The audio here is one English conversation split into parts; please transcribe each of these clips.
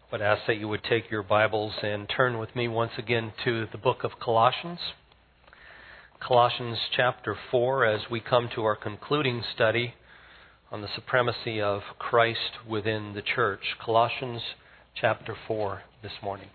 But I ask that you would take your Bibles and turn with me once again to the book of Colossians. Colossians chapter 4, as we come to our concluding study on the supremacy of Christ within the church. Colossians chapter 4 this morning.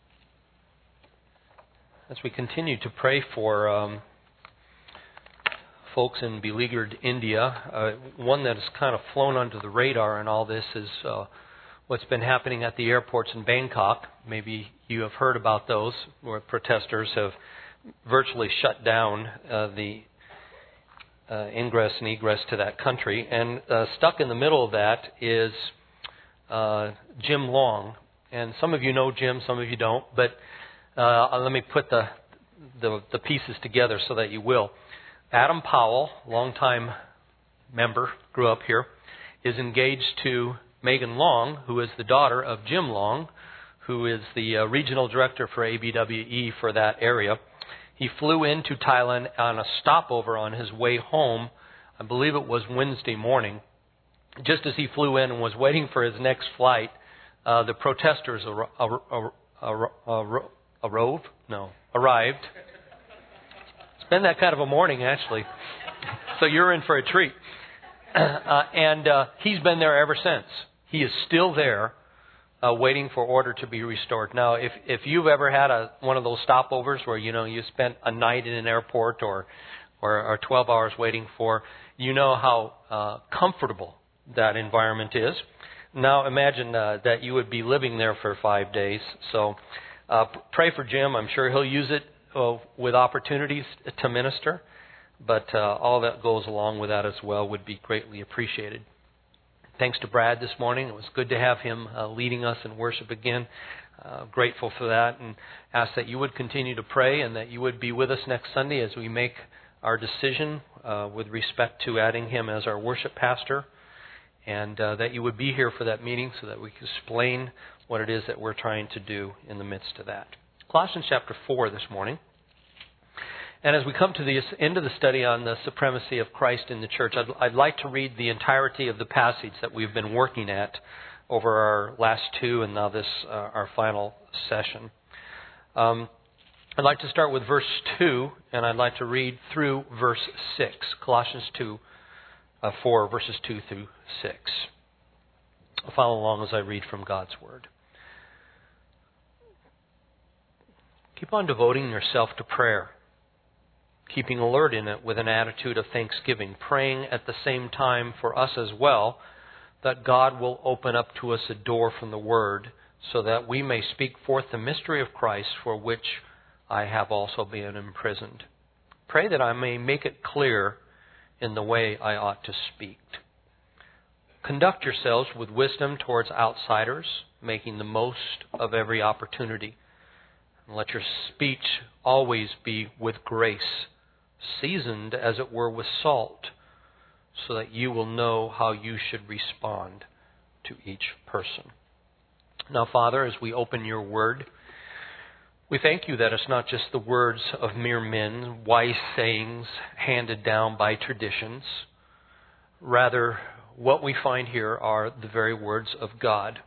As we continue to pray for folks in beleaguered India, one that has kind of flown under the radar in all this is what's been happening at the airports in Bangkok. Maybe you have heard about those, where protesters have virtually shut down the ingress and egress to that country. And stuck in the middle of that is Jim Long. And some of you know Jim, some of you don't. But let me put the pieces together so that you will. Adam Powell, longtime member, grew up here, is engaged to Megan Long, who is the daughter of Jim Long, who is the regional director for ABWE for that area. He flew into Thailand on a stopover on his way home. I believe it was Wednesday morning. Just as he flew in and was waiting for his next flight, the protesters arrived. It's been that kind of a morning, actually. So you're in for a treat. And he's been there ever since. He is still there, waiting for order to be restored. Now, if you've ever had one of those stopovers where you spent a night in an airport or 12 hours waiting for, you know how comfortable that environment is. Now, imagine that you would be living there for 5 days. So, pray for Jim. I'm sure he'll use it with opportunities to minister. But all that goes along with that as well would be greatly appreciated. Thanks to Brad this morning. It was good to have him leading us in worship again. Grateful for that, and ask that you would continue to pray and that you would be with us next Sunday as we make our decision with respect to adding him as our worship pastor, and that you would be here for that meeting so that we can explain what it is that we're trying to do in the midst of that. Colossians chapter 4 this morning. And as we come to the end of the study on the supremacy of Christ in the church, I'd like to read the entirety of the passage that we've been working at over our last two and now this our final session. I'd like to start with verse 2, and I'd like to read through verse 6. Colossians 4, verses 2 through 6. Follow along as I read from God's Word. Keep on devoting yourself to prayer, keeping alert in it with an attitude of thanksgiving, praying at the same time for us as well, that God will open up to us a door from the Word, so that we may speak forth the mystery of Christ, for which I have also been imprisoned. Pray that I may make it clear in the way I ought to speak. Conduct yourselves with wisdom towards outsiders, making the most of every opportunity. And let your speech always be with grace, seasoned as it were with salt, so that you will know how you should respond to each person. Now, Father, as we open your word, we thank you that it's not just the words of mere men, wise sayings handed down by traditions. Rather, what we find here are the very words of God,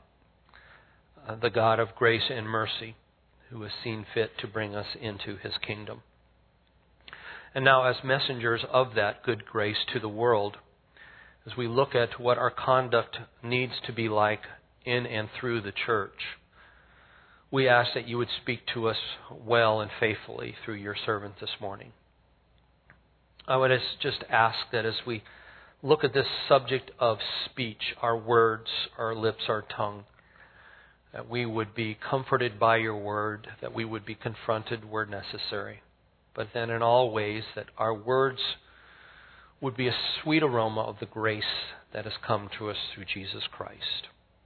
the God of grace and mercy, who has seen fit to bring us into his kingdom. And now, as messengers of that good grace to the world, as we look at what our conduct needs to be like in and through the church, we ask that you would speak to us well and faithfully through your servant this morning. I would just ask that as we look at this subject of speech, our words, our lips, our tongue, that we would be comforted by your word, that we would be confronted where necessary. But then in all ways that our words would be a sweet aroma of the grace that has come to us through Jesus Christ.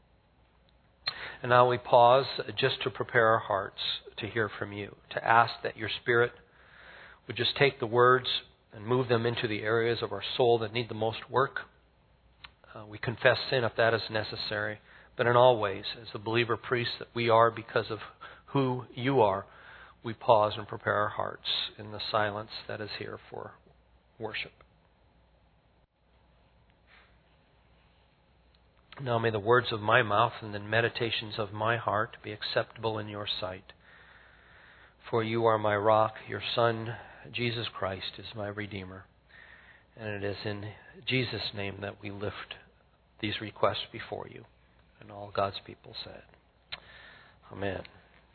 And now we pause just to prepare our hearts to hear from you, to ask that your Spirit would just take the words and move them into the areas of our soul that need the most work. We confess sin if that is necessary. But in all ways, as the believer priests that we are because of who you are, we pause and prepare our hearts in the silence that is here for worship. Now may the words of my mouth and the meditations of my heart be acceptable in your sight. For you are my rock, your Son, Jesus Christ, is my Redeemer. And it is in Jesus' name that we lift these requests before you. And all God's people said, Amen.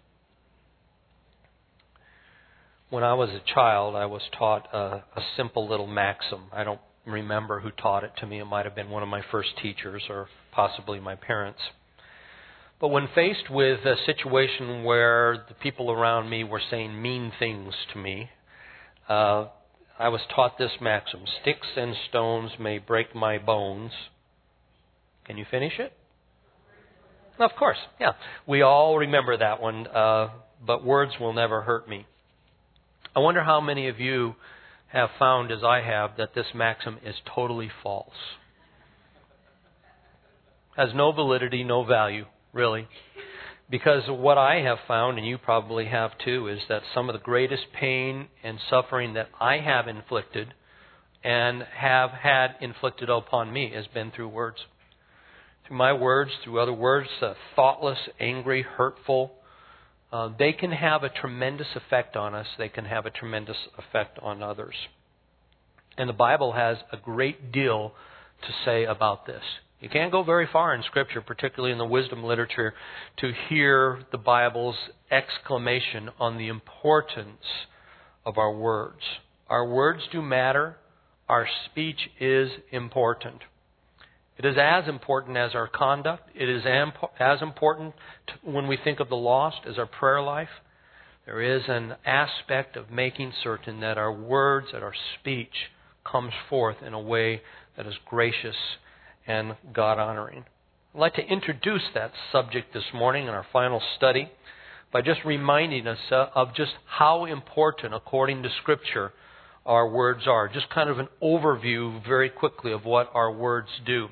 When I was a child, I was taught a simple little maxim. I don't remember who taught it to me. It might have been one of my first teachers or possibly my parents. But when faced with a situation where the people around me were saying mean things to me, I was taught this maxim: sticks and stones may break my bones. Can you finish it? Of course, yeah. We all remember that one, but words will never hurt me. I wonder how many of you have found, as I have, that this maxim is totally false. Has no validity, no value, really. Because what I have found, and you probably have too, is that some of the greatest pain and suffering that I have inflicted and have had inflicted upon me has been through words. Through my words, through other words, thoughtless, angry, hurtful. They can have a tremendous effect on us. They can have a tremendous effect on others. And the Bible has a great deal to say about this. You can't go very far in Scripture, particularly in the wisdom literature, to hear the Bible's exclamation on the importance of our words. Our words do matter. Our speech is important. It is as important as our conduct. It is as important when we think of the lost as our prayer life. There is an aspect of making certain that our words, that our speech comes forth in a way that is gracious and God-honoring. I'd like to introduce that subject this morning in our final study by just reminding us of just how important, according to Scripture, our words are. Just kind of an overview very quickly of what our words do.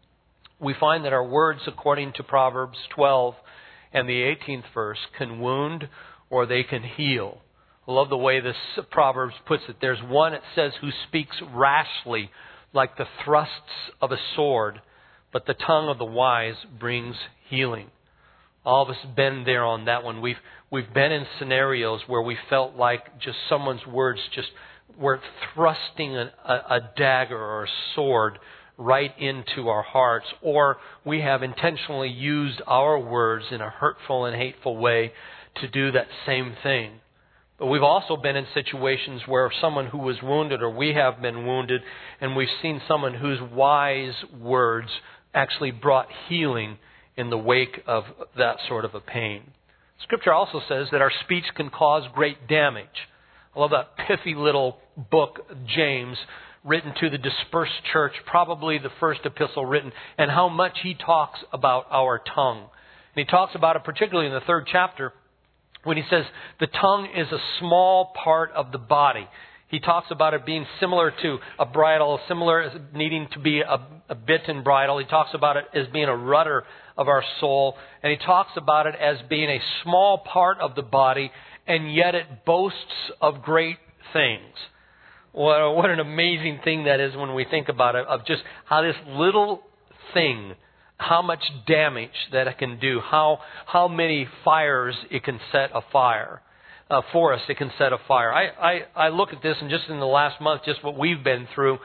We find that our words, according to Proverbs 12 and the 18th verse, can wound or they can heal. I love the way this Proverbs puts it. There's one, it says, who speaks rashly like the thrusts of a sword, but the tongue of the wise brings healing. All of us have been there on that one. We've been in scenarios where we felt like just someone's words just were thrusting a dagger or a sword right into our hearts, or we have intentionally used our words in a hurtful and hateful way to do that same thing. But we've also been in situations where someone who was wounded, or we have been wounded, and we've seen someone whose wise words actually brought healing in the wake of that sort of a pain. Scripture also says that our speech can cause great damage. I love that pithy little book, James, written to the dispersed church, probably the first epistle written, and how much he talks about our tongue. And he talks about it particularly in the 3rd chapter when he says the tongue is a small part of the body. He talks about it being similar to a bridle, similar as needing to be a bit and bridle. He talks about it as being a rudder of our soul. And he talks about it as being a small part of the body, and yet it boasts of great things. What an amazing thing that is when we think about it, of just how this little thing, how much damage that it can do, how many fires it can set afire. For us, it can set a fire. I look at this, and just in the last month, just what we've been through,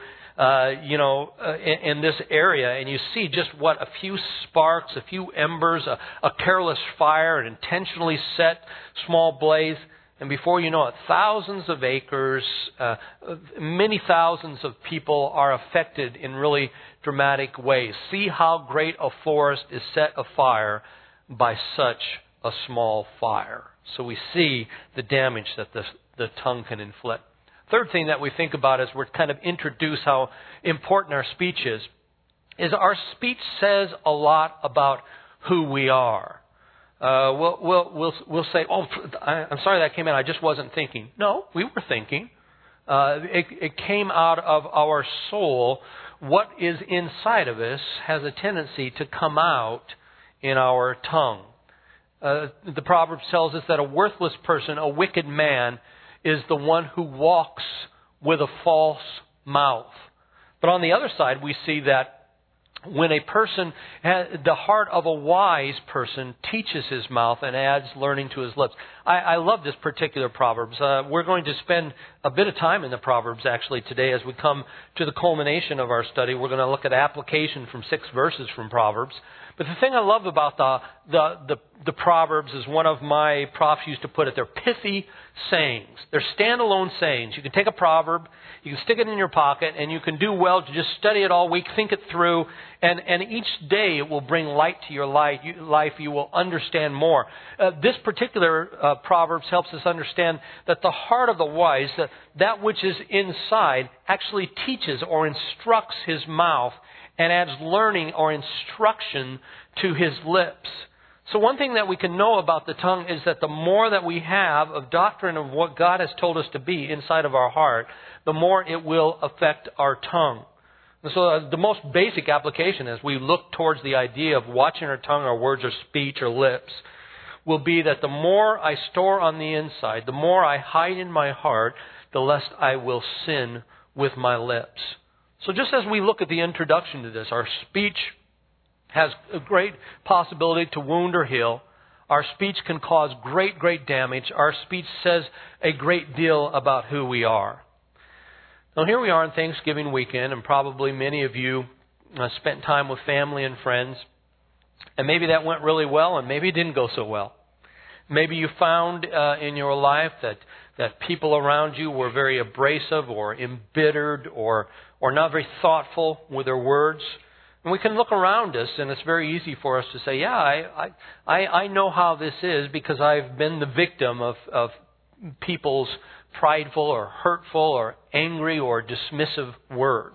in this area, and you see just what a few sparks, a few embers, a careless fire, an intentionally set small blaze. And before you know it, thousands of acres, many thousands of people are affected in really dramatic ways. See how great a forest is set afire by such a small fire. So we see the damage that the tongue can inflict. Third thing that we think about as we're kind of introduce how important our speech is our speech says a lot about who we are. We'll say, "Oh, I'm sorry that came in. I just wasn't thinking." No, we were thinking. It came out of our soul. What is inside of us has a tendency to come out in our tongue. The Proverbs tells us that a worthless person, a wicked man, is the one who walks with a false mouth. But on the other side, we see that when a person, the heart of a wise person teaches his mouth and adds learning to his lips. I love this particular Proverbs. We're going to spend a bit of time in the Proverbs actually today as we come to the culmination of our study. We're going to look at application from 6 verses from Proverbs. But the thing I love about the Proverbs is one of my profs used to put it, they're pithy sayings. They're standalone sayings. You can take a proverb, you can stick it in your pocket, and you can do well to just study it all week, think it through, and each day it will bring light to your life. You will understand more. This particular Proverbs helps us understand that the heart of the wise, that which is inside, actually teaches or instructs his mouth and adds learning or instruction to his lips. So one thing that we can know about the tongue is that the more that we have of doctrine of what God has told us to be inside of our heart, the more it will affect our tongue. And so the most basic application as we look towards the idea of watching our tongue, our words, or speech, or lips, will be that the more I store on the inside, the more I hide in my heart, the less I will sin with my lips. So just as we look at the introduction to this, our speech has a great possibility to wound or heal. Our speech can cause great, great damage. Our speech says a great deal about who we are. Now here we are on Thanksgiving weekend, and probably many of you spent time with family and friends. And maybe that went really well, and maybe it didn't go so well. Maybe you found in your life that people around you were very abrasive or embittered or not very thoughtful with their words. And we can look around us, and it's very easy for us to say, yeah, I know how this is because I've been the victim of people's prideful or hurtful or angry or dismissive words.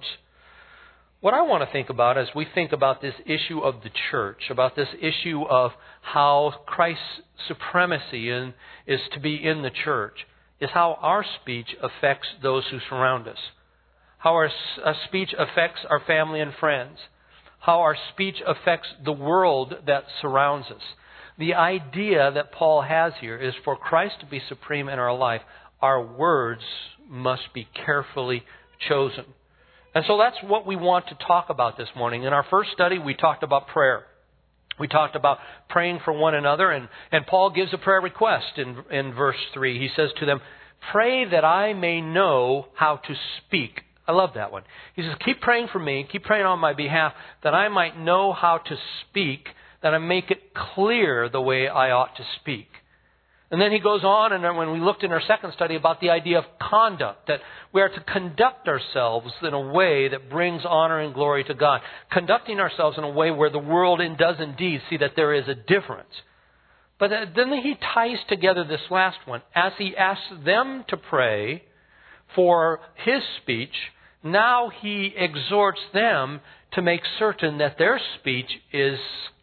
What I want to think about as we think about this issue of the church, about this issue of how Christ's supremacy is to be in the church, is how our speech affects those who surround us. How our speech affects our family and friends. How our speech affects the world that surrounds us. The idea that Paul has here is for Christ to be supreme in our life, our words must be carefully chosen. And so that's what we want to talk about this morning. In our first study, we talked about prayer. We talked about praying for one another, and Paul gives a prayer request in verse 3. He says to them, "Pray that I may know how to speak." I love that one. He says, keep praying for me, keep praying on my behalf, that I might know how to speak, that I make it clear the way I ought to speak. And then he goes on, and then when we looked in our second study about the idea of conduct, that we are to conduct ourselves in a way that brings honor and glory to God. Conducting ourselves in a way where the world does indeed see that there is a difference. But then he ties together this last one. As he asks them to pray for his speech, now he exhorts them to make certain that their speech is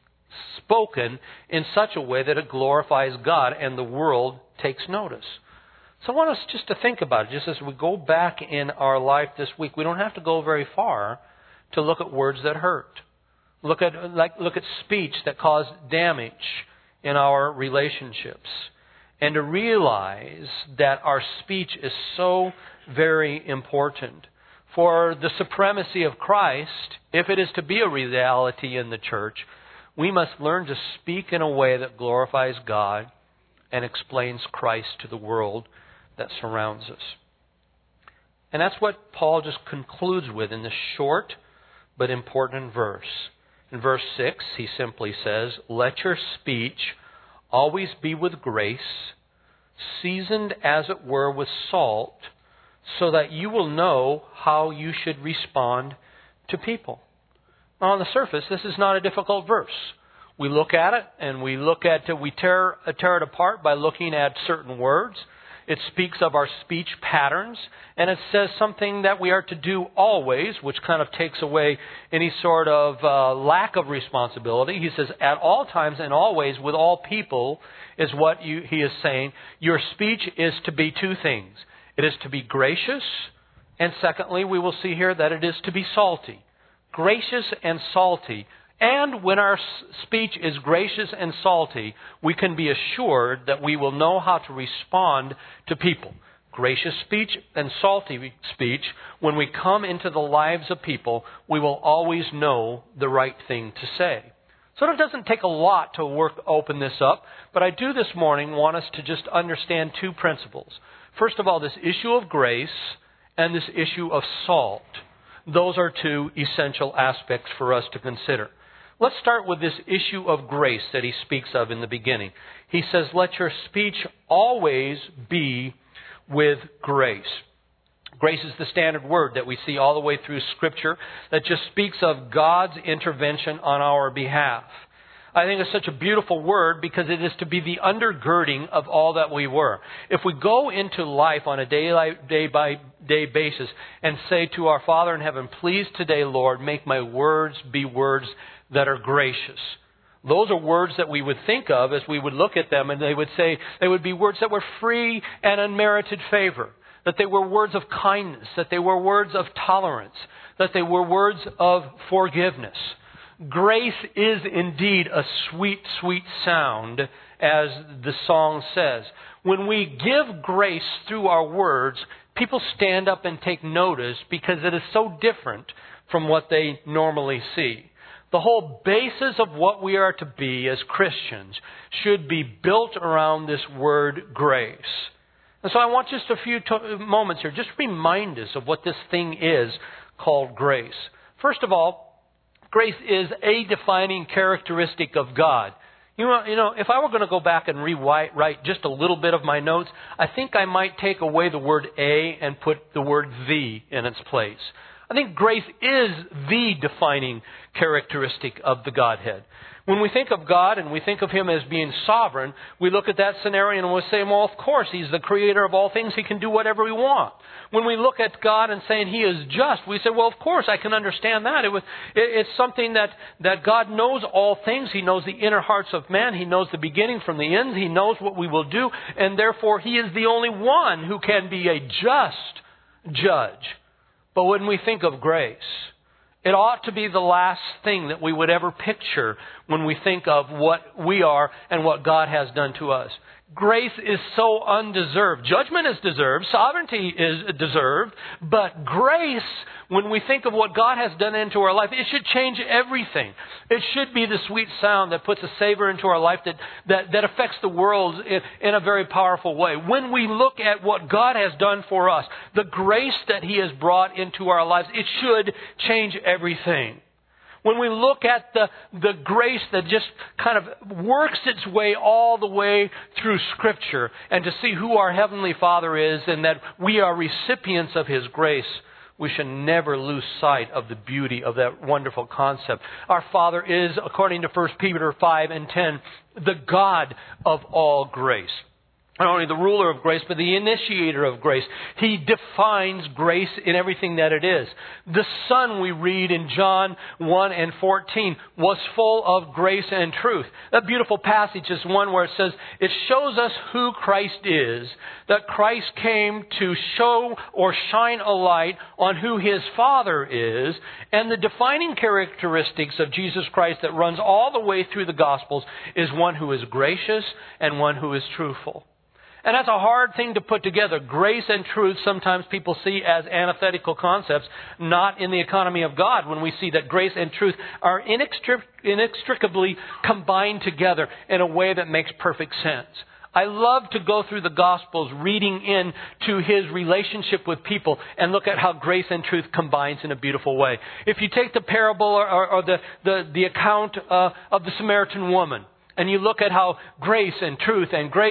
spoken in such a way that it glorifies God and the world takes notice. So I want us just to think about it, just as we go back in our life this week. We don't have to go very far to look at words that hurt. Look at speech that cause damage in our relationships. And to realize that our speech is so very important. For the supremacy of Christ, if it is to be a reality in the church, we must learn to speak in a way that glorifies God and explains Christ to the world that surrounds us. And that's what Paul just concludes with in this short but important verse. In verse 6, he simply says, "Let your speech always be with grace, seasoned as it were with salt, so that you will know how you should respond to people." Now, on the surface, this is not a difficult verse. We look at it and we tear it apart by looking at certain words. It speaks of our speech patterns, and it says something that we are to do always, which kind of takes away any sort of lack of responsibility. He says, at all times and always with all people is what he is saying. Your speech is to be two things. It is to be gracious, and secondly, we will see here that it is to be salty. Gracious and salty. And when our speech is gracious and salty, we can be assured that we will know how to respond to people. gracious speech and salty speech, when we come into the lives of people, we will always know the right thing to say. So it doesn't take a lot to open this up, but I do this morning want us to just understand two principles. First of all, this issue of grace and this issue of salt. Those are two essential aspects for us to consider. Let's start with this issue of grace that he speaks of in the beginning. He says, let your speech always be with grace. Grace is the standard word that we see all the way through Scripture that just speaks of God's intervention on our behalf. I think it's such a beautiful word because it is to be the undergirding of all that we were. If we go into life on a day-by-day basis and say to our Father in heaven, please today, Lord, make my words be words that are gracious. Those are words that we would think of as we would look at them, and they would be words that were free and unmerited favor. That they were words of kindness, that they were words of tolerance, that they were words of forgiveness. Grace is indeed a sweet, sweet sound, as the song says. When we give grace through our words, people stand up and take notice because it is so different from what they normally see. The whole basis of what we are to be as Christians should be built around this word grace. And so I want just a few moments here, just remind us of what this thing is called grace. First of all, grace is a defining characteristic of God. You know, if I were going to go back and rewrite just a little bit of my notes, I think I might take away the word a and put the word the in its place. I think grace is the defining characteristic of the Godhead. When we think of God and we think of Him as being sovereign, we look at that scenario and we'll say, well, of course, He's the creator of all things. He can do whatever He wants. When we look at God and saying He is just, we say, well, of course, I can understand that. It's something that God knows all things. He knows the inner hearts of man. He knows the beginning from the end. He knows what we will do. And therefore, He is the only one who can be a just judge. But when we think of grace, it ought to be the last thing that we would ever picture when we think of what we are and what God has done to us. Grace is so undeserved. Judgment is deserved. Sovereignty is deserved. But grace, when we think of what God has done into our life, it should change everything. It should be the sweet sound that puts a savor into our life that affects the world in a very powerful way. When we look at what God has done for us, the grace that He has brought into our lives, it should change everything. When we look at the grace that just kind of works its way all the way through Scripture and to see who our Heavenly Father is and that we are recipients of His grace, we should never lose sight of the beauty of that wonderful concept. Our Father is, according to 1 Peter 5 and 10, the God of all grace. Not only the ruler of grace, but the initiator of grace. He defines grace in everything that it is. The Son, we read in John 1 and 14, was full of grace and truth. That beautiful passage is one where it says, it shows us who Christ is, that Christ came to show or shine a light on who His Father is, and the defining characteristics of Jesus Christ that runs all the way through the Gospels is one who is gracious and one who is truthful. And that's a hard thing to put together. Grace and truth sometimes people see as antithetical concepts, not in the economy of God, when we see that grace and truth are inextricably combined together in a way that makes perfect sense. I love to go through the Gospels reading into His relationship with people and look at how grace and truth combines in a beautiful way. If you take the parable or the account of the Samaritan woman, and you look at how grace and truth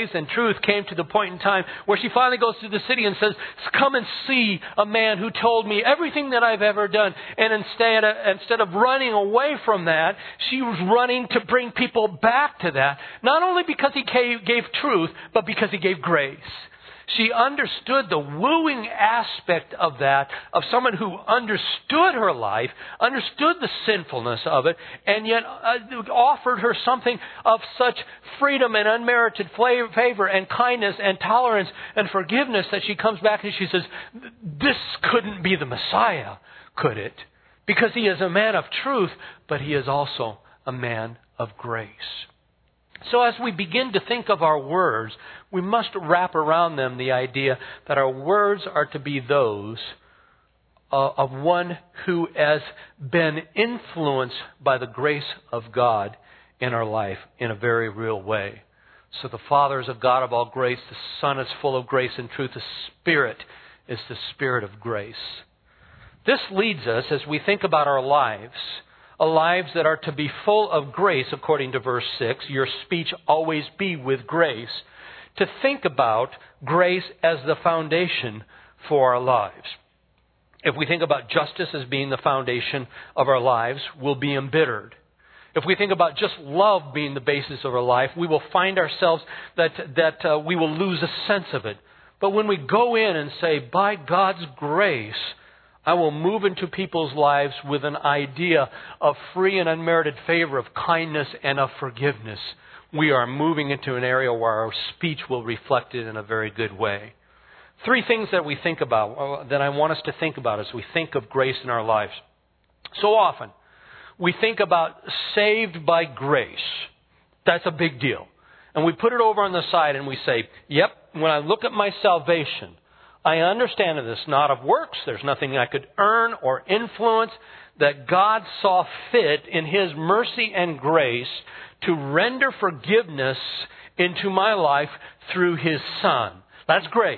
came to the point in time where she finally goes to the city and says, come and see a man who told me everything that I've ever done. And instead of running away from that, she was running to bring people back to that. Not only because He gave truth, but because He gave grace. She understood the wooing aspect of that, of someone who understood her life, understood the sinfulness of it, and yet offered her something of such freedom and unmerited favor and kindness and tolerance and forgiveness that she comes back and she says, this couldn't be the Messiah, could it? Because He is a man of truth, but He is also a man of grace. So as we begin to think of our words, we must wrap around them the idea that our words are to be those of one who has been influenced by the grace of God in our life in a very real way. So the Father is a God of all grace. The Son is full of grace and truth. The Spirit is the Spirit of grace. This leads us, as we think about our lives that are to be full of grace, according to verse 6, your speech always be with grace, to think about grace as the foundation for our lives. If we think about justice as being the foundation of our lives, we'll be embittered. If we think about just love being the basis of our life, we will find ourselves that we will lose a sense of it. But when we go in and say, by God's grace, I will move into people's lives with an idea of free and unmerited favor, of kindness and of forgiveness, we are moving into an area where our speech will reflect it in a very good way. 3 things that we think about, that I want us to think about as we think of grace in our lives. So often, we think about saved by grace. That's a big deal. And we put it over on the side and we say, yep, when I look at my salvation, I understand that it's not of works. There's nothing I could earn or influence. That God saw fit in His mercy and grace to render forgiveness into my life through His Son. That's grace.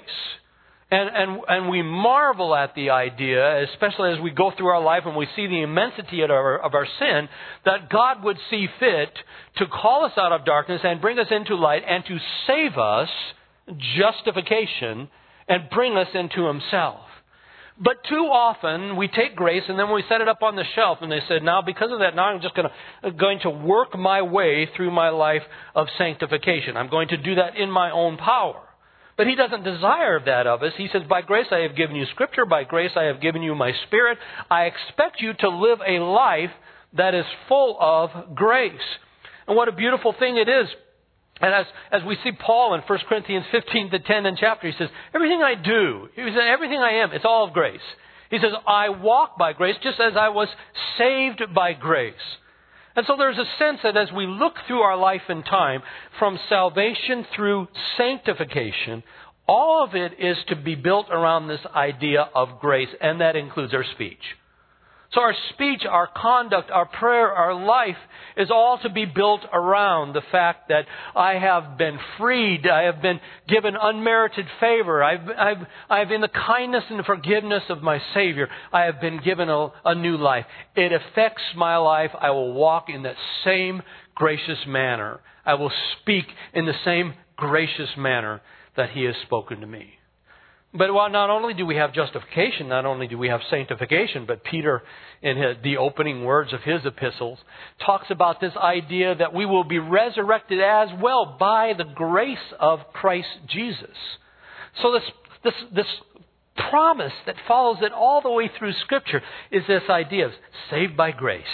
And we marvel at the idea, especially as we go through our life and we see the immensity of our sin, that God would see fit to call us out of darkness and bring us into light and to save us, justification, and bring us into Himself. But too often we take grace and then we set it up on the shelf and they said, now because of that, now I'm just going to work my way through my life of sanctification. I'm going to do that in my own power. But He doesn't desire that of us. He says, by grace I have given you Scripture. By grace I have given you my Spirit. I expect you to live a life that is full of grace. And what a beautiful thing it is. And as we see Paul in 1 Corinthians 15 to 10 in chapter, he says, everything I do, he says, everything I am, it's all of grace. He says, I walk by grace just as I was saved by grace. And so there's a sense that as we look through our life and time, from salvation through sanctification, all of it is to be built around this idea of grace, and that includes our speech. So our speech, our conduct, our prayer, our life is all to be built around the fact that I have been freed, I have been given unmerited favor, I've in the kindness and forgiveness of my Savior, I have been given a new life. It affects my life. I will walk in that same gracious manner. I will speak in the same gracious manner that He has spoken to me. But while not only do we have justification, not only do we have sanctification, but Peter, in the opening words of his epistles, talks about this idea that we will be resurrected as well by the grace of Christ Jesus. So this promise that follows it all the way through Scripture is this idea of saved by grace,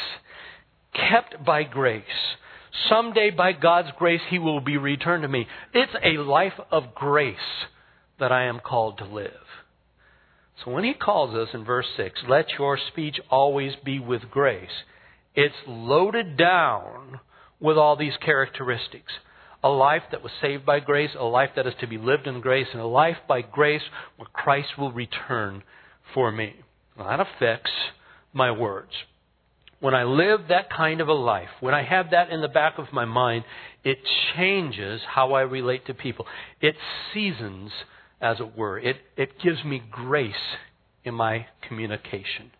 kept by grace. Someday by God's grace He will be returned to me. It's a life of grace that I am called to live. So when He calls us in verse 6, let your speech always be with grace, it's loaded down with all these characteristics. A life that was saved by grace, a life that is to be lived in grace, and a life by grace where Christ will return for me. Well, that affects my words. When I live that kind of a life, when I have that in the back of my mind, it changes how I relate to people. It seasons, as it were. It gives me grace in my communication.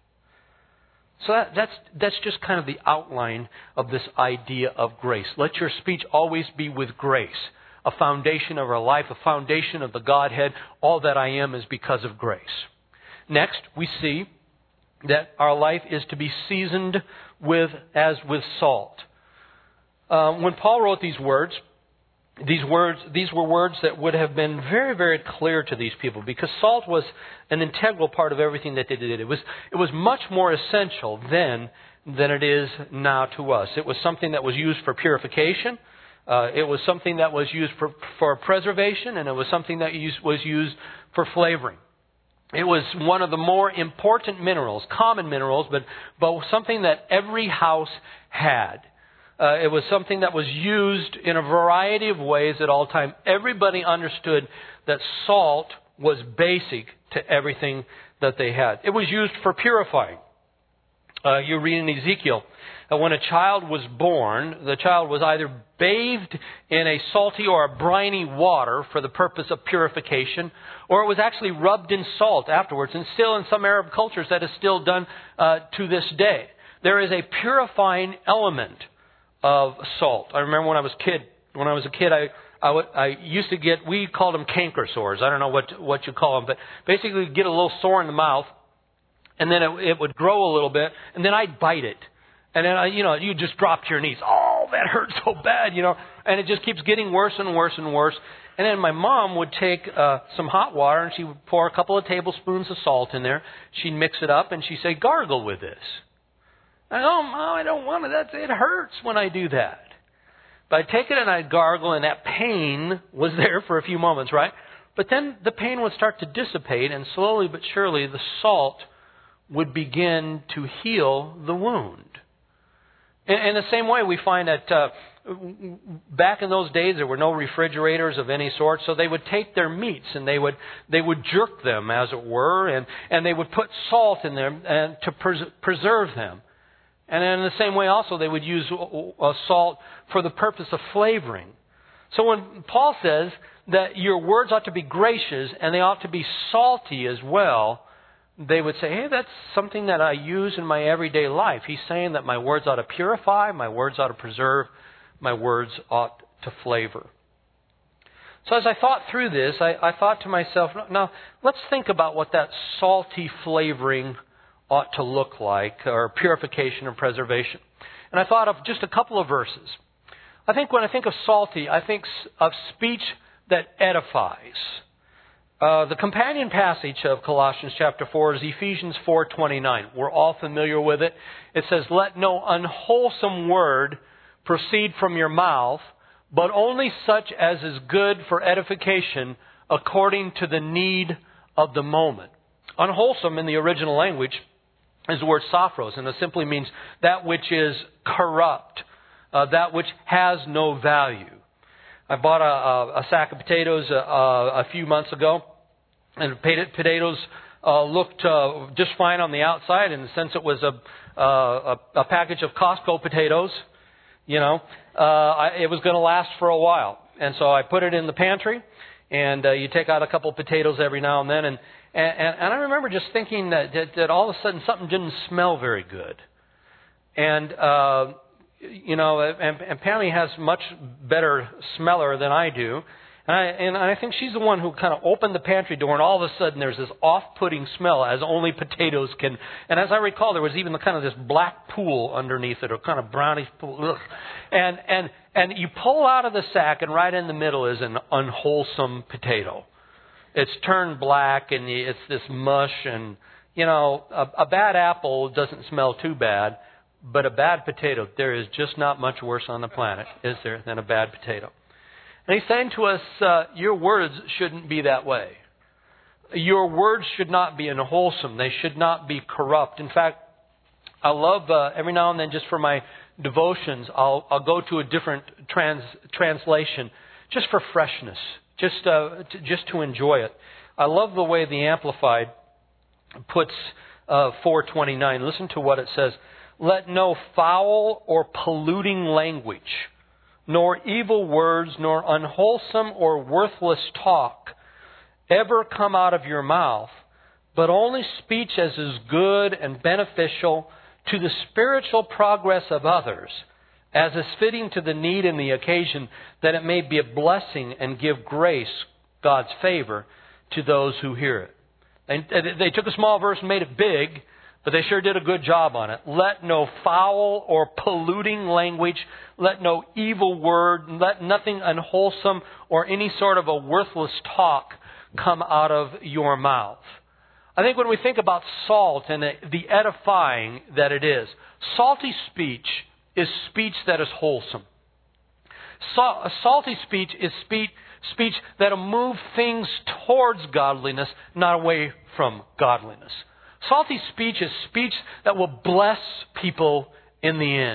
So that's just kind of the outline of this idea of grace. Let your speech always be with grace. A foundation of our life, a foundation of the Godhead. All that I am is because of grace. Next, we see that our life is to be seasoned as with salt. When Paul wrote these were words that would have been very, very clear to these people, because salt was an integral part of everything that they did. It was much more essential then than it is now to us. It was something that was used for purification. It was something that was used for preservation, and it was something that was used for flavoring. It was one of the more important minerals, common minerals, but something that every house had. It was something that was used in a variety of ways at all time. Everybody understood that salt was basic to everything that they had. It was used for purifying. You read in Ezekiel, when a child was born, the child was either bathed in a salty or a briny water for the purpose of purification, or it was actually rubbed in salt afterwards. And still in some Arab cultures that is still done to this day. There is a purifying element of salt. I remember when I was a kid, I used to get, we called them canker sores. I don't know what you call them, but basically get a little sore in the mouth, and then it would grow a little bit, and then I'd bite it. And then, you just drop to your knees. Oh, that hurts so bad, and it just keeps getting worse and worse and worse. And then my mom would take some hot water, and she would pour a couple of tablespoons of salt in there. She'd mix it up, and she'd say, gargle with this. I go, Mom, I don't want it. It hurts when I do that. But I'd take it and I'd gargle, and that pain was there for a few moments, right? But then the pain would start to dissipate, and slowly but surely the salt would begin to heal the wound. In the same way, we find that back in those days there were no refrigerators of any sort, so they would take their meats and they would jerk them, as it were, and they would put salt in them and to preserve them. And in the same way also they would use salt for the purpose of flavoring. So when Paul says that your words ought to be gracious and they ought to be salty as well, they would say, hey, that's something that I use in my everyday life. He's saying that my words ought to purify, my words ought to preserve, my words ought to flavor. So as I thought through this, I thought to myself, now let's think about what that salty flavoring ought to look like, or purification and preservation. And I thought of just a couple of verses. I think when I think of salty, I think of speech that edifies. The companion passage of Colossians chapter 4 is Ephesians 4:29. We're all familiar with it. It says, let no unwholesome word proceed from your mouth, but only such as is good for edification according to the need of the moment. Unwholesome in the original language is the word sophros, and it simply means that which is corrupt, that which has no value. I bought a sack of potatoes a few months ago, and potatoes looked just fine on the outside, and since it was a package of Costco potatoes, it was going to last for a while. And so I put it in the pantry, and you take out a couple potatoes every now and then, and I remember just thinking that all of a sudden something didn't smell very good. And and Pammy has much better smeller than I do. And I think she's the one who kind of opened the pantry door, and all of a sudden there's this off-putting smell, as only potatoes can. And as I recall, there was even kind of this black pool underneath it, or kind of brownish pool. Ugh. And you pull out of the sack, and right in the middle is an unwholesome potato. It's turned black, and it's this mush. And a bad apple doesn't smell too bad. But a bad potato, there is just not much worse on the planet, is there, than a bad potato. And he's saying to us, your words shouldn't be that way. Your words should not be unwholesome. They should not be corrupt. In fact, I love every now and then, just for my devotions, I'll go to a different translation, just for freshness, just to enjoy it. I love the way the Amplified puts 4:29. Listen to what it says. Let no foul or polluting language, nor evil words, nor unwholesome or worthless talk ever come out of your mouth, but only speech as is good and beneficial to the spiritual progress of others, as is fitting to the need and the occasion, that it may be a blessing and give grace, God's favor, to those who hear it. They took a small verse and made it big, but they sure did a good job on it. Let no foul or polluting language, let no evil word, let nothing unwholesome or any sort of a worthless talk come out of your mouth. I think when we think about salt and the edifying that it is, salty speech is speech that is wholesome. Salty speech is speech that will move things towards godliness, not away from godliness. Salty speech is speech that will bless people in the end.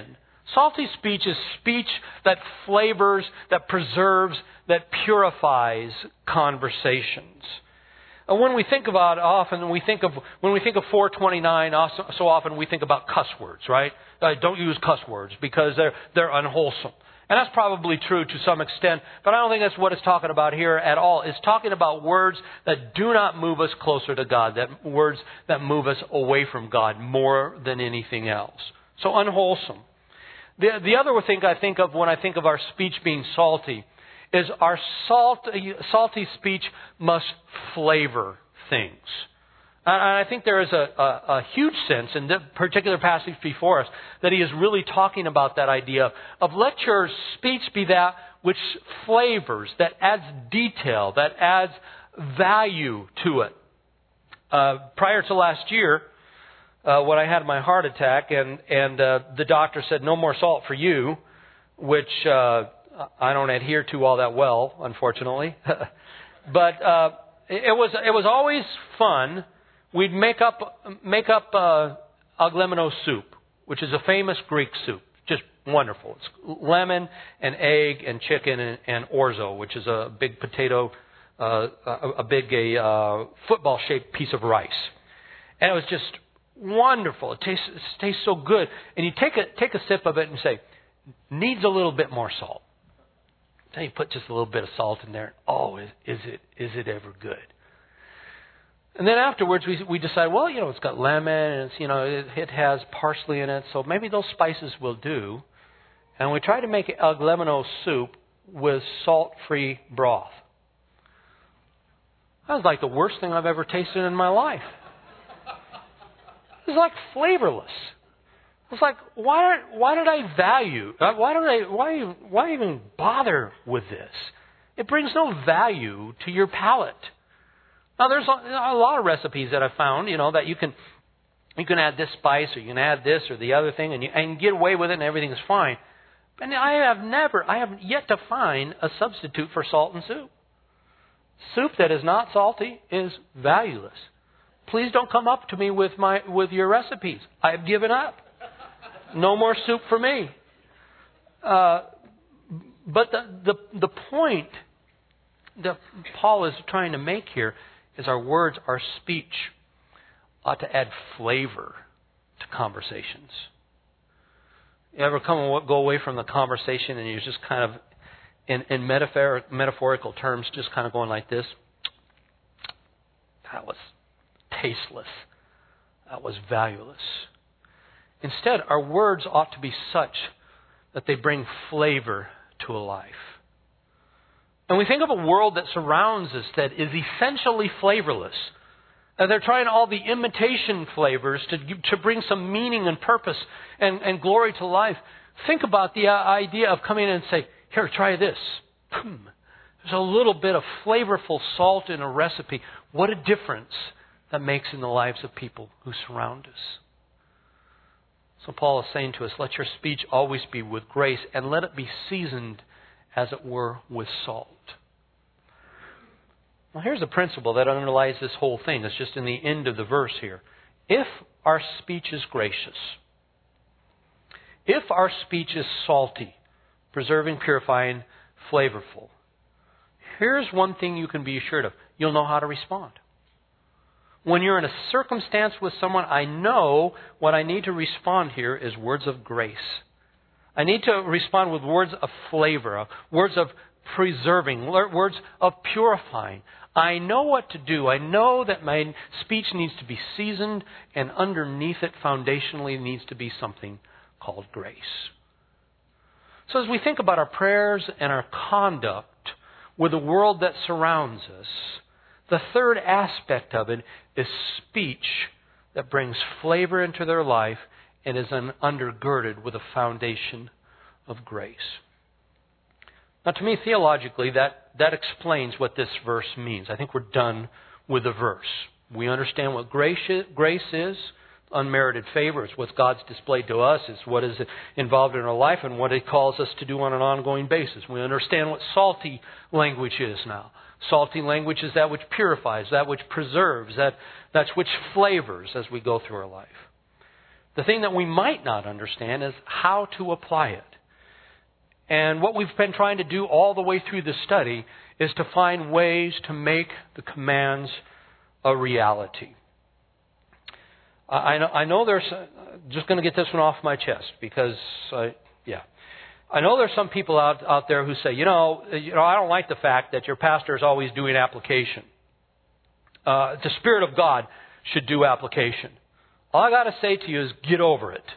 Salty speech is speech that flavors, that preserves, that purifies conversations. And when we think about when we think of 429, so often we think about cuss words, right? Don't use cuss words because they're unwholesome. And that's probably true to some extent, but I don't think that's what it's talking about here at all. It's talking about words that do not move us closer to God, that words that move us away from God more than anything else. So unwholesome. The other thing I think of when I think of our speech being salty is our salty speech must flavor things. And I think there is a huge sense in this particular passage before us that he is really talking about that idea of let your speech be that which flavors, that adds detail, that adds value to it. Prior to last year, when I had my heart attack and the doctor said, no more salt for you, which I don't adhere to all that well, unfortunately. But it was always fun. We'd make up aglemino soup, which is a famous Greek soup. Just wonderful. It's lemon and egg and chicken and orzo, which is a big potato, a football-shaped piece of rice. And it was just wonderful. It tastes so good. And you take a sip of it and say, needs a little bit more salt. Then you put just a little bit of salt in there. Oh, is it ever good? And then afterwards we decide, well, it's got lemon and it has parsley in it, so maybe those spices will do. And we try to make aglemino soup with salt-free broth. That was like the worst thing I've ever tasted in my life. It was like flavorless. It's like, why did I value? Why even bother with this? It brings no value to your palate. Now, there's a lot of recipes that I've found, that you can add this spice or you can add this or the other thing and get away with it and everything is fine. And I have yet to find a substitute for salt in soup. Soup that is not salty is valueless. Please don't come up to me with your recipes. I've given up. No more soup for me. But the point that Paul is trying to make here is our words, our speech ought to add flavor to conversations. You ever go away from the conversation and you're just kind of, in metaphorical terms, just kind of going like this? That was tasteless. That was valueless. Instead, our words ought to be such that they bring flavor to a life. And we think of a world that surrounds us that is essentially flavorless. And they're trying all the imitation flavors to bring some meaning and purpose and glory to life. Think about the idea of coming in and say, here, try this. There's a little bit of flavorful salt in a recipe. What a difference that makes in the lives of people who surround us. So Paul is saying to us, let your speech always be with grace and let it be seasoned, as it were, with salt. Well, here's a principle that underlies this whole thing. It's just in the end of the verse here. If our speech is gracious, if our speech is salty, preserving, purifying, flavorful, here's one thing you can be assured of. You'll know how to respond. When you're in a circumstance with someone, I know what I need to respond here is words of grace. I need to respond with words of flavor, words of preserving, words of purifying. I know what to do. I know that my speech needs to be seasoned, and underneath it, foundationally, needs to be something called grace. So as we think about our prayers and our conduct with the world that surrounds us, the third aspect of it is speech that brings flavor into their life and is undergirded with a foundation of grace. Now, to me, theologically, that explains what this verse means. I think we're done with the verse. We understand what grace is, unmerited favor. It's what God's displayed to us. It's what is involved in our life and what He calls us to do on an ongoing basis. We understand what salty language is now. Salty language is that which purifies, that which preserves, that which flavors as we go through our life. The thing that we might not understand is how to apply it. And what we've been trying to do all the way through this study is to find ways to make the commands a reality. I know there's, just going to get this one off my chest because, I know there's some people out there who say, I don't like the fact that your pastor is always doing application. The Spirit of God should do application. All I got to say to you is get over it.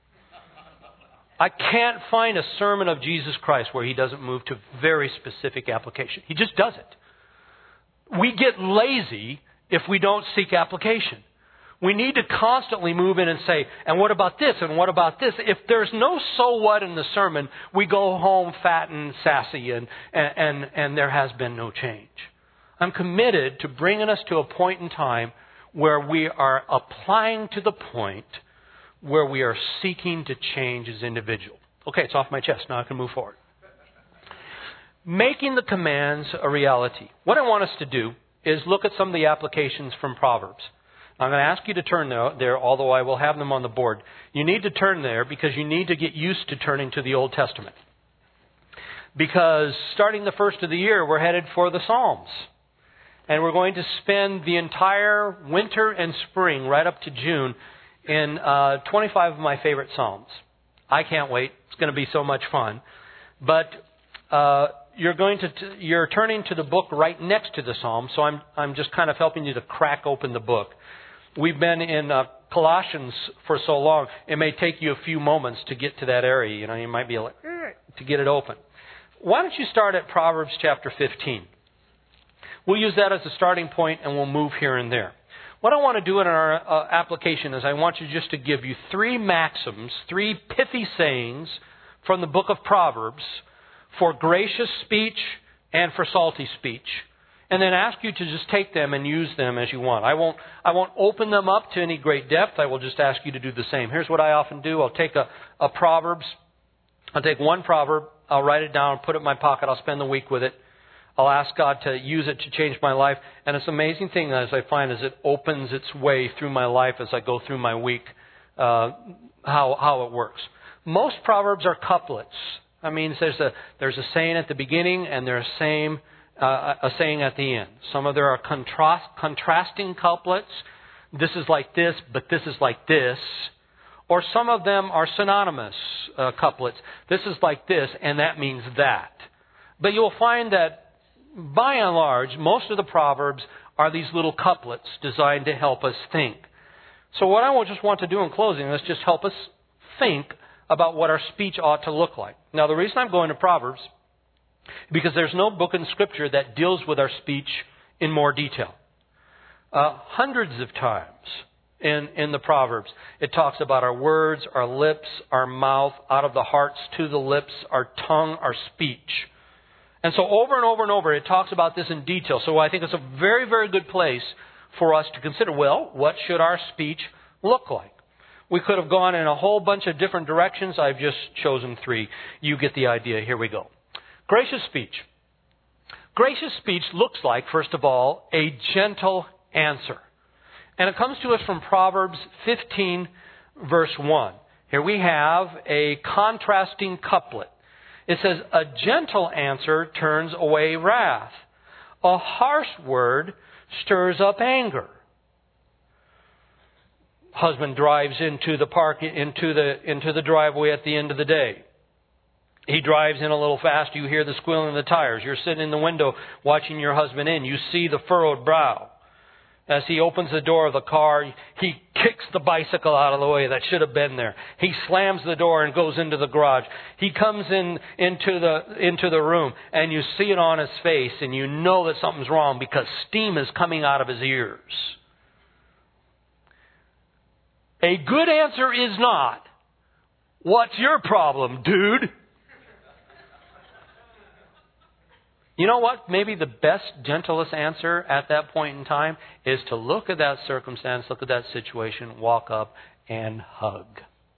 I can't find a sermon of Jesus Christ where He doesn't move to very specific application. He just does it. We get lazy if we don't seek application. We need to constantly move in and say, and what about this? And what about this? If there's no so what in the sermon, we go home fat and sassy and there has been no change. I'm committed to bringing us to a point in time where we are applying to the point where we are seeking to change as individuals. Okay, it's off my chest. Now I can move forward. Making the commands a reality. What I want us to do is look at some of the applications from Proverbs. I'm going to ask you to turn there, although I will have them on the board. You need to turn there because you need to get used to turning to the Old Testament. Because starting the first of the year, we're headed for the Psalms. And we're going to spend the entire winter and spring, right up to June, in 25 of my favorite Psalms. I can't wait. It's going to be so much fun. But you're turning to the book right next to the Psalm, so I'm just kind of helping you to crack open the book. We've been in Colossians for so long, it may take you a few moments to get to that area. You might be able to get it open. Why don't you start at Proverbs chapter 15? We'll use that as a starting point and we'll move here and there. What I want to do in our application is I want you just to give you 3 maxims, 3 pithy sayings from the book of Proverbs for gracious speech and for salty speech. And then ask you to just take them and use them as you want. I won't open them up to any great depth. I will just ask you to do the same. Here's what I often do. I'll take a Proverbs. I'll take one proverb. I'll write it down, put it in my pocket. I'll spend the week with it. I'll ask God to use it to change my life. And it's an amazing thing, as I find, is it opens its way through my life as I go through my week, how it works. Most proverbs are couplets. That means there's a saying at the beginning and there's a saying at the end. Some of there are contrasting couplets. This is like this, but this is like this. Or some of them are synonymous couplets. This is like this, and that means that. But you'll find that, by and large, most of the Proverbs are these little couplets designed to help us think. So what I just want to do in closing is just help us think about what our speech ought to look like. Now, the reason I'm going to Proverbs because there's no book in Scripture that deals with our speech in more detail. Hundreds of times in the Proverbs, it talks about our words, our lips, our mouth, out of the hearts to the lips, our tongue, our speech. And so over and over and over, it talks about this in detail. So I think it's a very, very good place for us to consider, well, what should our speech look like? We could have gone in a whole bunch of different directions. I've just chosen 3. You get the idea. Here we go. Gracious speech. Gracious speech looks like, first of all, a gentle answer. And it comes to us from Proverbs 15, verse 1. Here we have a contrasting couplet. It says, a gentle answer turns away wrath. A harsh word stirs up anger. Husband drives into the driveway at the end of the day. He drives in a little fast. You hear the squealing of the tires. You're sitting in the window watching your husband in. You see the furrowed brow. As he opens the door of the car, he kicks the bicycle out of the way that should have been there. He slams the door and goes into the garage. He comes into the room, and you see it on his face, and you know that something's wrong because steam is coming out of his ears. A good answer is not, "What's your problem, dude?" You know what? Maybe the best, gentlest answer at that point in time is to look at that circumstance, look at that situation, walk up and hug.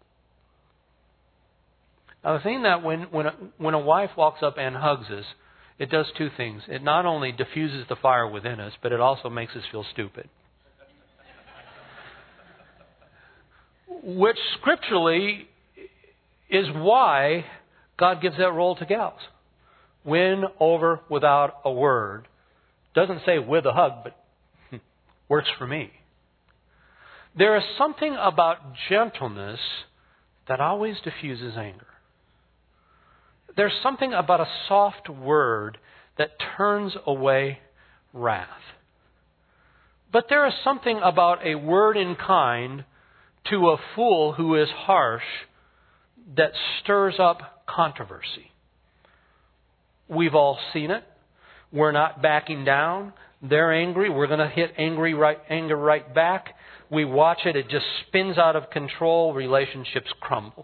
Now, the thing that when a wife walks up and hugs us, it does 2 things. It not only diffuses the fire within us, but it also makes us feel stupid. which scripturally is why God gives that role to gals. Win over without a word. Doesn't say with a hug, but works for me. There is something about gentleness that always diffuses anger. There's something about a soft word that turns away wrath. But there is something about a word in kind to a fool who is harsh that stirs up controversy. We've all seen it. We're not backing down. They're angry. We're going to hit anger right back. We watch it. It just spins out of control. Relationships crumble.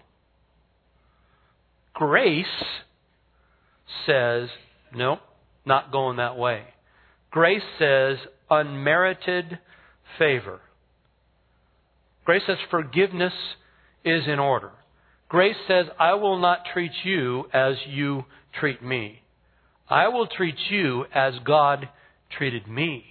Grace says, no, not going that way. Grace says unmerited favor. Grace says forgiveness is in order. Grace says, I will not treat you as you treat me. I will treat you as God treated me.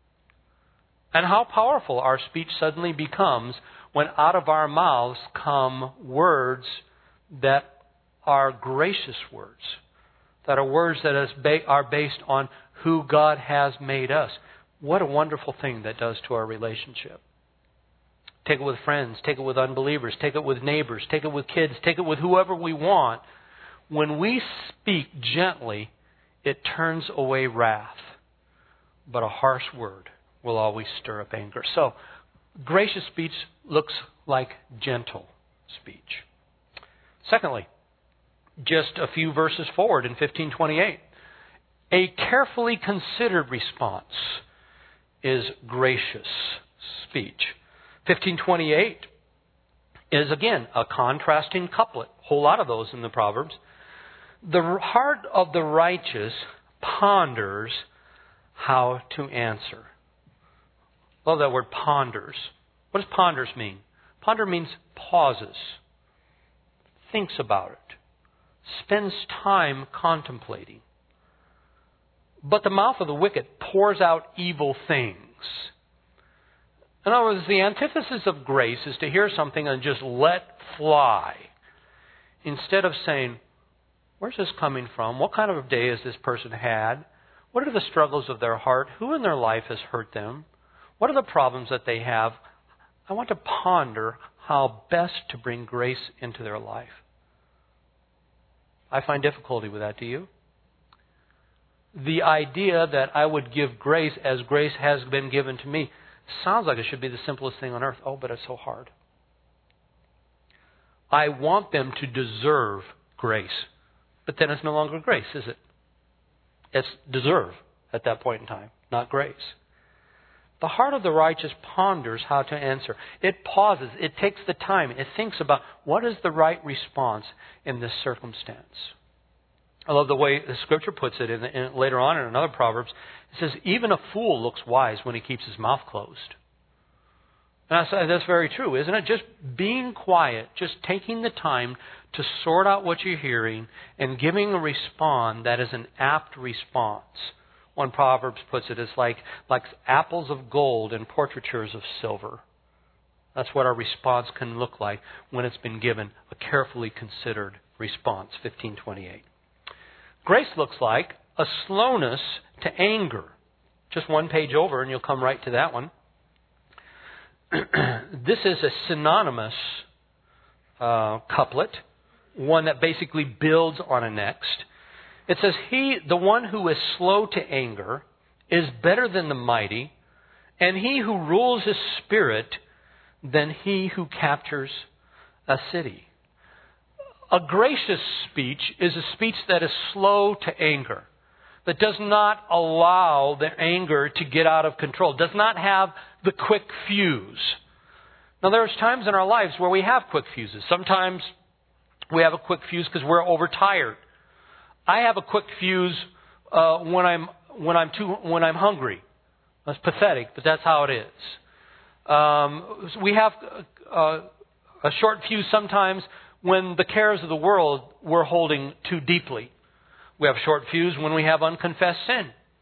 And how powerful our speech suddenly becomes when out of our mouths come words that are gracious words, that are words that are based on who God has made us. What a wonderful thing that does to our relationship. Take it with friends, take it with unbelievers, take it with neighbors, take it with kids, take it with whoever we want. When we speak gently, it turns away wrath. But a harsh word will always stir up anger. So, gracious speech looks like gentle speech. Secondly, just a few verses forward in 15:28, a carefully considered response is gracious speech. 15:28 is, again, a contrasting couplet. A whole lot of those in the Proverbs. The heart of the righteous ponders how to answer. Love that word, ponders. What does ponders mean? Ponder means pauses, thinks about it, spends time contemplating. But the mouth of the wicked pours out evil things. In other words, the antithesis of grace is to hear something and just let fly, instead of saying, where's this coming from? What kind of a day has this person had? What are the struggles of their heart? Who in their life has hurt them? What are the problems that they have? I want to ponder how best to bring grace into their life. I find difficulty with that, do you? The idea that I would give grace as grace has been given to me sounds like it should be the simplest thing on earth. Oh, but it's so hard. I want them to deserve grace. But then it's no longer grace, is it? It's deserve at that point in time, not grace. The heart of the righteous ponders how to answer. It pauses. It takes the time. It thinks about what is the right response in this circumstance. I love the way the Scripture puts it later on in another Proverbs. It says, even a fool looks wise when he keeps his mouth closed. And I say that's very true, isn't it? Just being quiet, just taking the time to sort out what you're hearing and giving a response that is an apt response. One Proverbs puts it as like apples of gold and portraitures of silver. That's what our response can look like when it's been given a carefully considered response. 15:28. Grace looks like a slowness to anger. Just one page over and you'll come right to that one. This is a synonymous couplet, one that basically builds on a next. It says, the one who is slow to anger is better than the mighty, and he who rules his spirit than he who captures a city. A gracious speech is a speech that is slow to anger, that does not allow the anger to get out of control, does not have the quick fuse. Now, there's times in our lives where we have quick fuses. Sometimes we have a quick fuse because we're overtired. I have a quick fuse when I'm hungry. That's pathetic, but that's how it is. We have a short fuse sometimes when the cares of the world we're holding too deeply. We have a short fuse when we have unconfessed sin.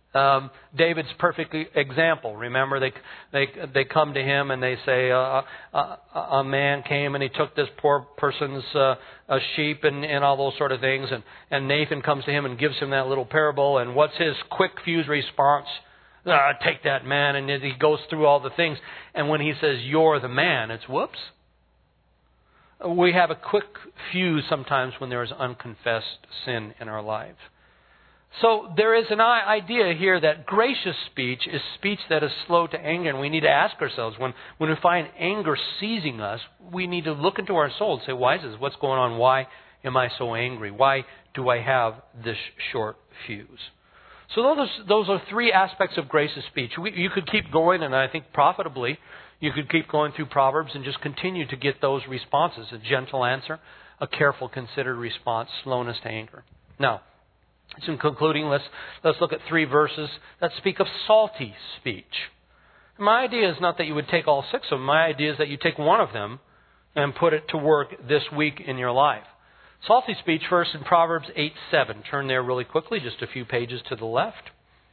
David's perfect example. Remember, they come to him and they say, a man came and he took this poor person's a sheep and all those sort of things. And Nathan comes to him and gives him that little parable. And what's his quick fuse response? Take that man. And he goes through all the things. And when he says, you're the man, it's whoops. We have a quick fuse sometimes when there is unconfessed sin in our lives. So there is an idea here that gracious speech is speech that is slow to anger. And we need to ask ourselves, when we find anger seizing us, we need to look into our soul and say, why is this? What's going on? Why am I so angry? Why do I have this short fuse? So those are three aspects of gracious speech. You could keep going, and I think profitably, you could keep going through Proverbs and just continue to get those responses. A gentle answer, a careful, considered response, slowness to anger. Now, so in concluding, let's look at three verses that speak of salty speech. My idea is not that you would take all six of them. My idea is that you take one of them and put it to work this week in your life. Salty speech first in Proverbs 8:7. Turn there really quickly, just a few pages to the left.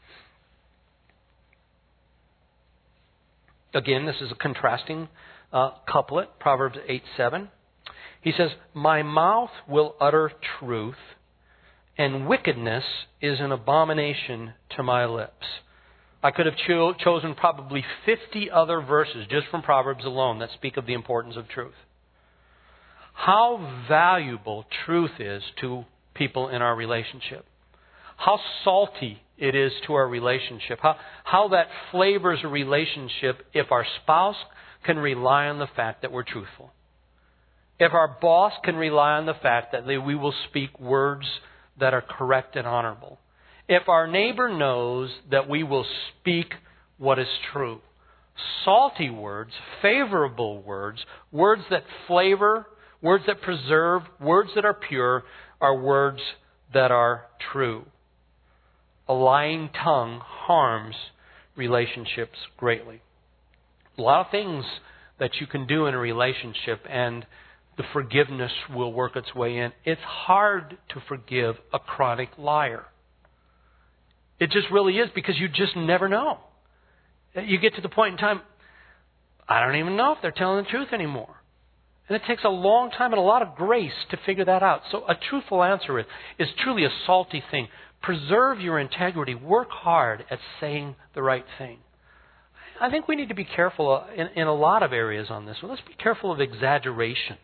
Again, this is a contrasting couplet, Proverbs 8:7. He says, my mouth will utter truth, and wickedness is an abomination to my lips. I could have chosen probably 50 other verses just from Proverbs alone that speak of the importance of truth. How valuable truth is to people in our relationship. How salty it is to our relationship. How that flavors a relationship if our spouse can rely on the fact that we're truthful. If our boss can rely on the fact that we will speak words that are correct and honorable. If our neighbor knows that we will speak what is true. Salty words, favorable words, words that flavor, words that preserve, words that are pure, are words that are true. A lying tongue harms relationships greatly. A lot of things that you can do in a relationship and the forgiveness will work its way in. It's hard to forgive a chronic liar. It just really is, because you just never know. You get to the point in time, I don't even know if they're telling the truth anymore. And it takes a long time and a lot of grace to figure that out. So a truthful answer is truly a salty thing. Preserve your integrity. Work hard at saying the right thing. I think we need to be careful in a lot of areas on this. Let's be careful of exaggeration.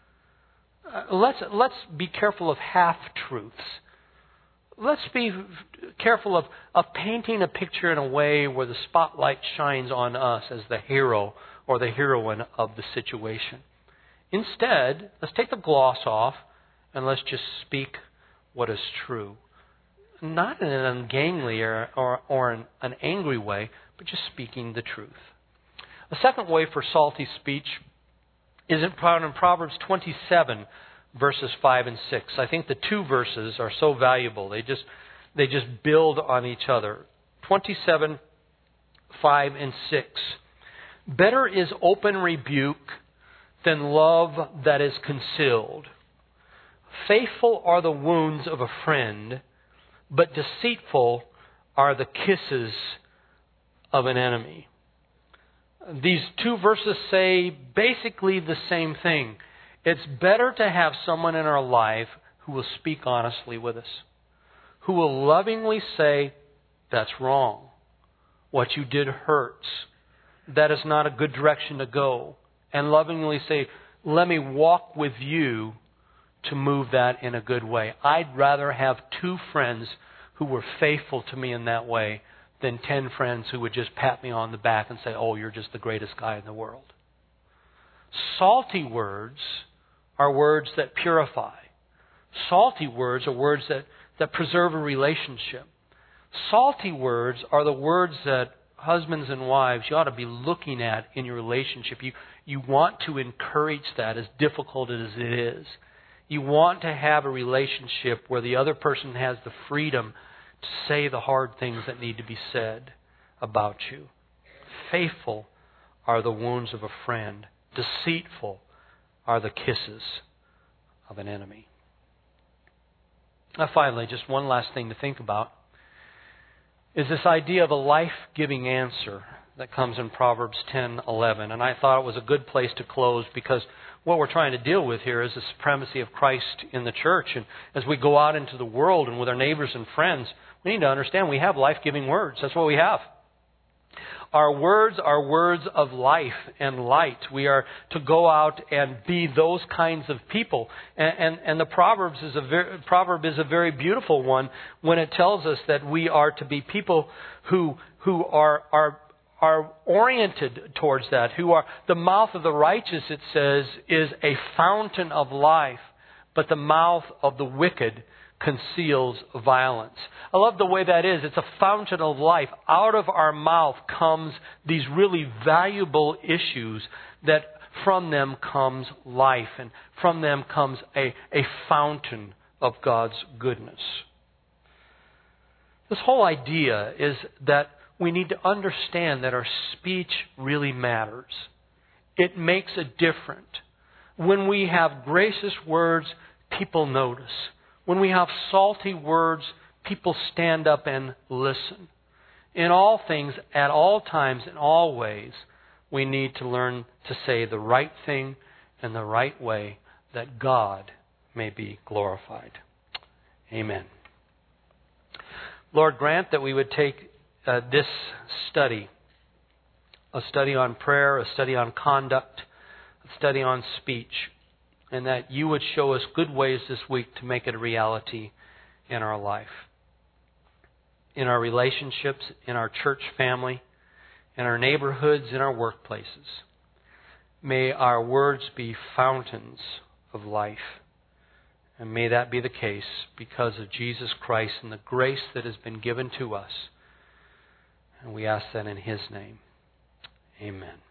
Let's be careful of half-truths. Let's be careful of painting a picture in a way where the spotlight shines on us as the hero or the heroine of the situation. Instead, let's take the gloss off and let's just speak what is true. Not in an ungainly or an angry way, but just speaking the truth. A second way for salty speech is found in Proverbs 27, verses 5 and 6. I think the two verses are so valuable. They just build on each other. 27, 5 and 6. Better is open rebuke than love that is concealed. Faithful are the wounds of a friend, but deceitful are the kisses of an enemy. These two verses say basically the same thing. It's better to have someone in our life who will speak honestly with us, who will lovingly say, that's wrong. What you did hurts. That is not a good direction to go. And lovingly say, let me walk with you to move that in a good way. I'd rather have 2 friends who were faithful to me in that way than 10 friends who would just pat me on the back and say, oh, you're just the greatest guy in the world. Salty words are words that purify. Salty words are words that preserve a relationship. Salty words are the words that husbands and wives, you ought to be looking at in your relationship. You want to encourage that, as difficult as it is. You want to have a relationship where the other person has the freedom to say the hard things that need to be said about you. Faithful are the wounds of a friend. Deceitful are the kisses of an enemy. Now finally, just one last thing to think about. is this idea of a life-giving answer that comes in Proverbs 10:11. And I thought it was a good place to close because what we're trying to deal with here is the supremacy of Christ in the church. And as we go out into the world and with our neighbors and friends, we need to understand we have life-giving words. That's what we have. Our words are words of life and light. We are to go out and be those kinds of people. And the proverb is a very beautiful one when it tells us that we are to be people who are oriented towards that, who are the mouth of the righteous, it says, is a fountain of life, but the mouth of the wicked conceals violence. I love the way that is. It's a fountain of life. Out of our mouth comes these really valuable issues that from them comes life, and from them comes a fountain of God's goodness. This whole idea is that we need to understand that our speech really matters. It makes a difference. When we have gracious words, people notice. When we have salty words, people stand up and listen. In all things, at all times, in all ways, we need to learn to say the right thing in the right way that God may be glorified. Amen. Lord, grant that we would take this study, a study on prayer, a study on conduct, a study on speech, and that you would show us good ways this week to make it a reality in our life, in our relationships, in our church family, in our neighborhoods, in our workplaces. May our words be fountains of life. And may that be the case because of Jesus Christ and the grace that has been given to us. And we ask that in His name. Amen.